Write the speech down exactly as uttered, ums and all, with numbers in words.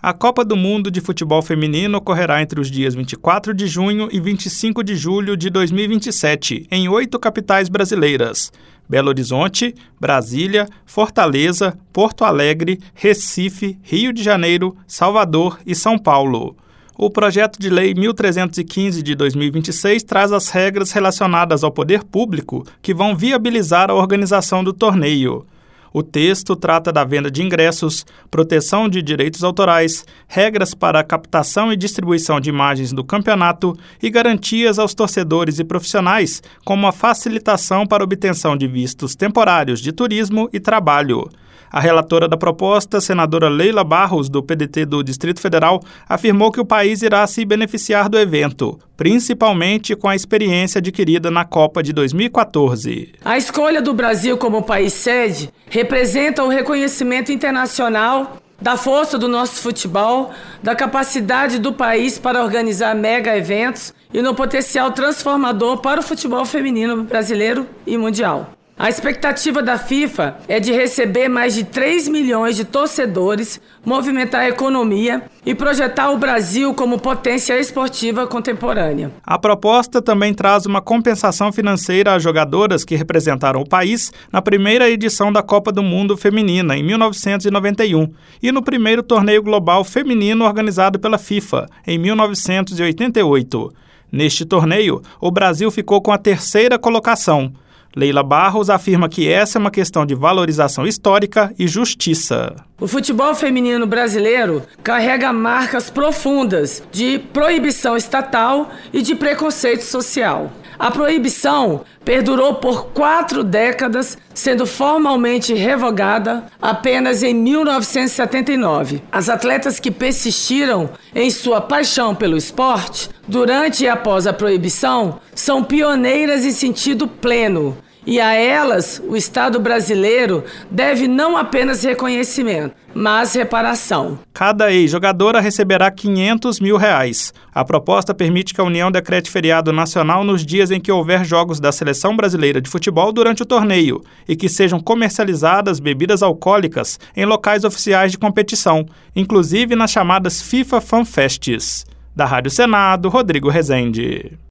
A Copa do Mundo de Futebol Feminino ocorrerá entre os dias vinte e quatro de junho e vinte e cinco de julho de dois mil e vinte e sete, em oito capitais brasileiras: Belo Horizonte, Brasília, Fortaleza, Porto Alegre, Recife, Rio de Janeiro, Salvador e São Paulo. O projeto de lei mil trezentos e quinze de dois mil e vinte e seis traz as regras relacionadas ao poder público que vão viabilizar a organização do torneio. O texto trata da venda de ingressos, proteção de direitos autorais, regras para a captação e distribuição de imagens do campeonato e garantias aos torcedores e profissionais, como a facilitação para obtenção de vistos temporários de turismo e trabalho. A relatora da proposta, senadora Leila Barros, do P D T do Distrito Federal, afirmou que o país irá se beneficiar do evento, principalmente com a experiência adquirida na Copa de dois mil e quatorze. A escolha do Brasil como país sede representa o reconhecimento internacional da força do nosso futebol, da capacidade do país para organizar mega eventos e no potencial transformador para o futebol feminino brasileiro e mundial. A expectativa da FIFA é de receber mais de três milhões de torcedores, movimentar a economia e projetar o Brasil como potência esportiva contemporânea. A proposta também traz uma compensação financeira às jogadoras que representaram o país na primeira edição da Copa do Mundo Feminina, em mil novecentos e noventa e um, e no primeiro torneio global feminino organizado pela FIFA, em mil novecentos e oitenta e oito. Neste torneio, o Brasil ficou com a terceira colocação. Leila Barros afirma que essa é uma questão de valorização histórica e justiça. O futebol feminino brasileiro carrega marcas profundas de proibição estatal e de preconceito social. A proibição perdurou por quatro décadas, sendo formalmente revogada apenas em mil novecentos e setenta e nove. As atletas que persistiram em sua paixão pelo esporte, durante e após a proibição, são pioneiras em sentido pleno. E a elas, o Estado brasileiro deve não apenas reconhecimento, mas reparação. Cada ex-jogadora receberá quinhentos mil reais. A proposta permite que a União decrete feriado nacional nos dias em que houver jogos da Seleção Brasileira de Futebol durante o torneio e que sejam comercializadas bebidas alcoólicas em locais oficiais de competição, inclusive nas chamadas FIFA Fan Fests. Da Rádio Senado, Rodrigo Rezende.